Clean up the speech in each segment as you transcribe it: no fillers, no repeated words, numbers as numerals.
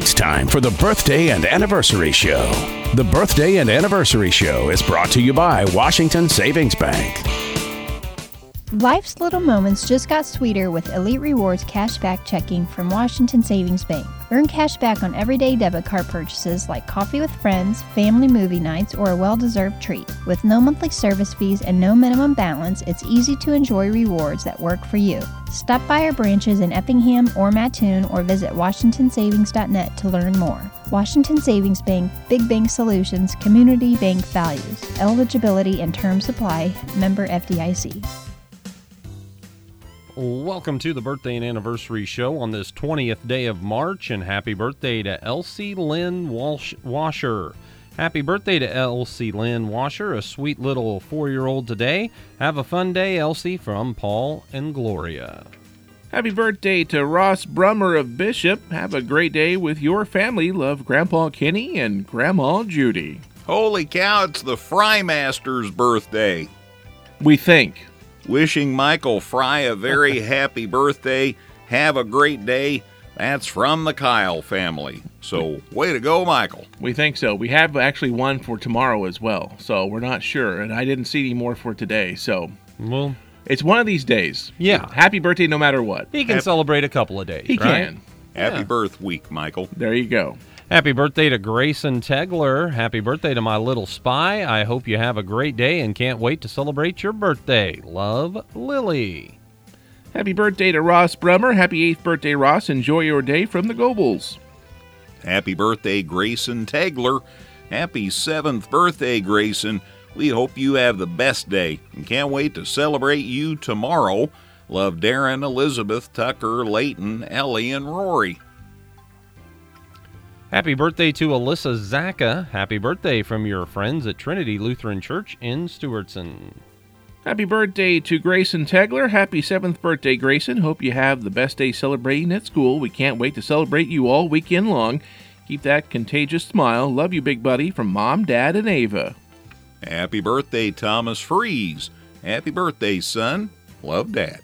It's time for the Birthday and Anniversary Show. The Birthday and Anniversary Show is brought to you by Washington Savings Bank. Life's little moments just got sweeter with Elite Rewards cashback checking from Washington Savings Bank. Earn cash back on everyday debit card purchases like coffee with friends, family movie nights, or a well-deserved treat. With no monthly service fees and no minimum balance, it's easy to enjoy rewards that work for you. Stop by our branches in Effingham or Mattoon or visit WashingtonSavings.net to learn more. Washington Savings Bank, Big Bank Solutions, Community Bank Values. Eligibility and terms apply. Member FDIC. Welcome to the Birthday and Anniversary Show on this 20th day of March, and happy birthday to Elsie Lynn Washer. Happy birthday to Elsie Lynn Washer, a sweet little 4-year-old today. Have a fun day, Elsie, from Paul and Gloria. Happy birthday to Ross Brummer of Bishop. Have a great day with your family. Love Grandpa Kenny and Grandma Judy. Holy cow, it's the Frymaster's birthday. We think. Wishing Michael Fry a very happy birthday. Have a great day. That's from the Kyle family. So, way to go, Michael. We think so. We have actually one for tomorrow as well, so we're not sure. And I didn't see any more for today, so Well, it's one of these days. Yeah. Happy birthday no matter what. he can celebrate a couple of days, He right? can. Happy Yeah. birth week, Michael. There you go. Happy birthday to Grayson Tegler. Happy birthday to my little spy. I hope you have a great day and can't wait to celebrate your birthday. Love, Lily. Happy birthday to Ross Brummer. Happy 8th birthday, Ross. Enjoy your day from the Gobles. Happy birthday, Grayson Tegler. Happy 7th birthday, Grayson. We hope you have the best day and can't wait to celebrate you tomorrow. Love, Darren, Elizabeth, Tucker, Layton, Ellie, and Rory. Happy birthday to Alyssa Zacka. Happy birthday from your friends at Trinity Lutheran Church in Stewartson. Happy birthday to Grayson Tegler. Happy 7th birthday, Grayson. Hope you have the best day celebrating at school. We can't wait to celebrate you all weekend long. Keep that contagious smile. Love you, big buddy, from Mom, Dad, and Ava. Happy birthday, Thomas Freeze. Happy birthday, son. Love, Dad.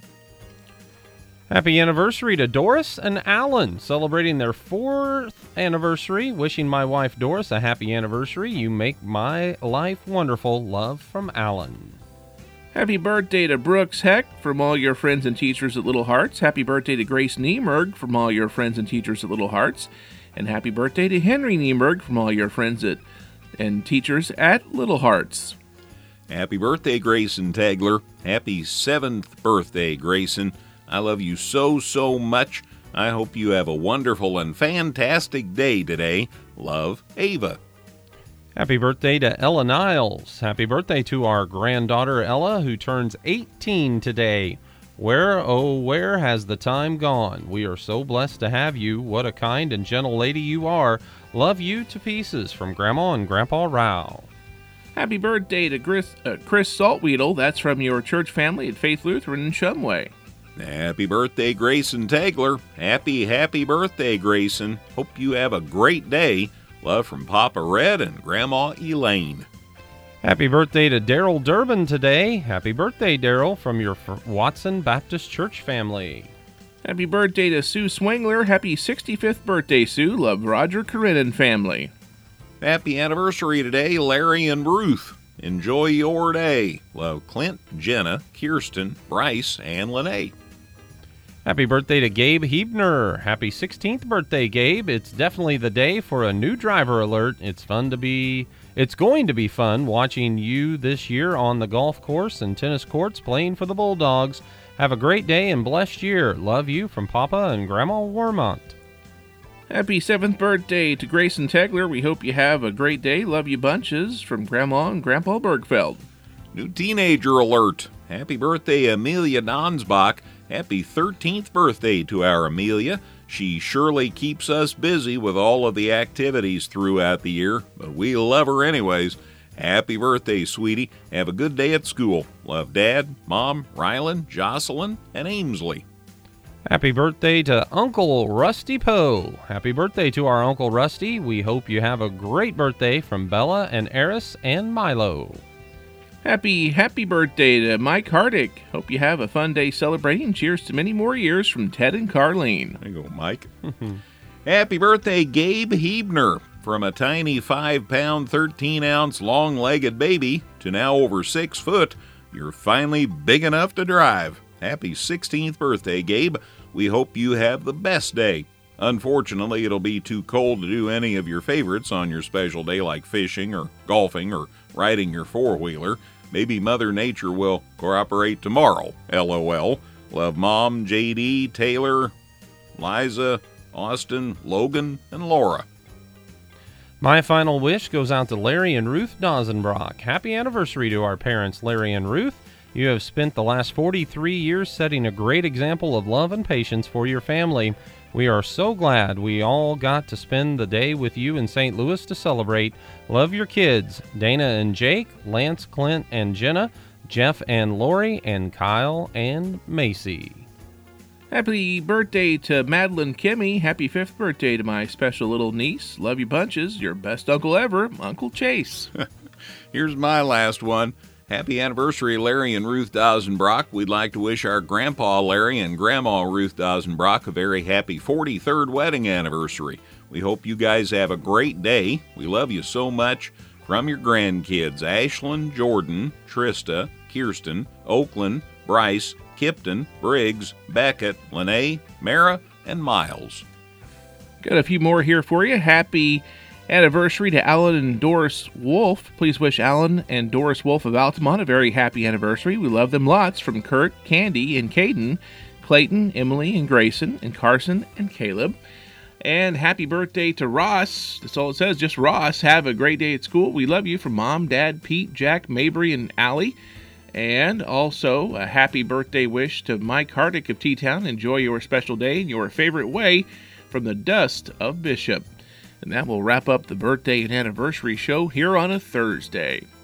Happy anniversary to Doris and Alan, celebrating their 4th anniversary. Wishing my wife Doris a happy anniversary. You make my life wonderful. Love from Alan. Happy birthday to Brooks Heck from all your friends and teachers at Little Hearts. Happy birthday to Grace Niemerg from all your friends and teachers at Little Hearts. And happy birthday to Henry Niemerg from all your friends and teachers at Little Hearts. Happy birthday, Grayson Tegler. Happy 7th birthday, Grayson. I love you so, so much. I hope you have a wonderful and fantastic day today. Love, Ava. Happy birthday to Ella Niles. Happy birthday to our granddaughter Ella, who turns 18 today. Where, oh, where has the time gone? We are so blessed to have you. What a kind and gentle lady you are. Love you to pieces, from Grandma and Grandpa Rao. Happy birthday to Chris Saltweedle. That's from your church family at Faith Lutheran in Shumway. Happy birthday, Grayson Tegler. Happy birthday, Grayson. Hope you have a great day. Love from Papa Red and Grandma Elaine. Happy birthday to Daryl Durbin today. Happy birthday, Daryl, from your Watson Baptist Church family. Happy birthday to Sue Swingler. Happy 65th birthday, Sue. Love, Roger Karenin family. Happy anniversary today, Larry and Ruth. Enjoy your day. Love, Clint, Jenna, Kirsten, Bryce, and Lene. Happy birthday to Gabe Hebner. Happy 16th birthday, Gabe. It's definitely the day for a new driver alert. It's going to be fun watching you this year on the golf course and tennis courts playing for the Bulldogs. Have a great day and blessed year. Love you from Papa and Grandma Warmont. Happy 7th birthday to Grayson Tegler. We hope you have a great day. Love you bunches, from Grandma and Grandpa Bergfeld. New teenager alert. Happy birthday, Amelia Donsbach. Happy 13th birthday to our Amelia. She surely keeps us busy with all of the activities throughout the year, but we love her anyways. Happy birthday, sweetie. Have a good day at school. Love, Dad, Mom, Rylan, Jocelyn, and Amesley. Happy birthday to Uncle Rusty Poe. Happy birthday to our Uncle Rusty. We hope you have a great birthday from Bella and Eris and Milo. Happy birthday to Mike Hardick. Hope you have a fun day celebrating. Cheers to many more years from Ted and Carlene. There you go, Mike. Happy birthday, Gabe Hebner. From a tiny 5-pound, 13-ounce long-legged baby to now over 6 foot, you're finally big enough to drive. Happy 16th birthday, Gabe. We hope you have the best day. Unfortunately, it'll be too cold to do any of your favorites on your special day like fishing or golfing or riding your four-wheeler. Maybe Mother Nature will cooperate tomorrow. LOL. Love Mom, JD, Taylor, Liza, Austin, Logan, and Laura. My final wish goes out to Larry and Ruth Dozenbrock. Happy anniversary to our parents, Larry and Ruth. You have spent the last 43 years setting a great example of love and patience for your family. We are so glad we all got to spend the day with you in St. Louis to celebrate. Love your kids, Dana and Jake, Lance, Clint, and Jenna, Jeff and Lori, and Kyle and Macy. Happy birthday to Madeline Kimmy. Happy 5th birthday to my special little niece. Love you bunches. Your best uncle ever, Uncle Chase. Here's my last one. Happy anniversary, Larry and Ruth Dozenbrock. We'd like to wish our Grandpa Larry and Grandma Ruth Dozenbrock a very happy 43rd wedding anniversary. We hope you guys have a great day. We love you so much. From your grandkids, Ashlyn, Jordan, Trista, Kirsten, Oakland, Bryce, Kipton, Briggs, Beckett, Lene, Mara, and Miles. Got a few more here for you. Happy anniversary to Alan and Doris Wolf. Please wish Alan and Doris Wolf of Altamont a very happy anniversary. We love them lots. From Kurt, Candy, and Caden, Clayton, Emily, and Grayson, and Carson, and Caleb. And happy birthday to Ross. That's all it says, just Ross. Have a great day at school. We love you. From Mom, Dad, Pete, Jack, Mabry, and Allie. And also a happy birthday wish to Mike Hardick of T-Town. Enjoy your special day in your favorite way, from the dust of Bishop. And that will wrap up the birthday and anniversary show here on a Thursday.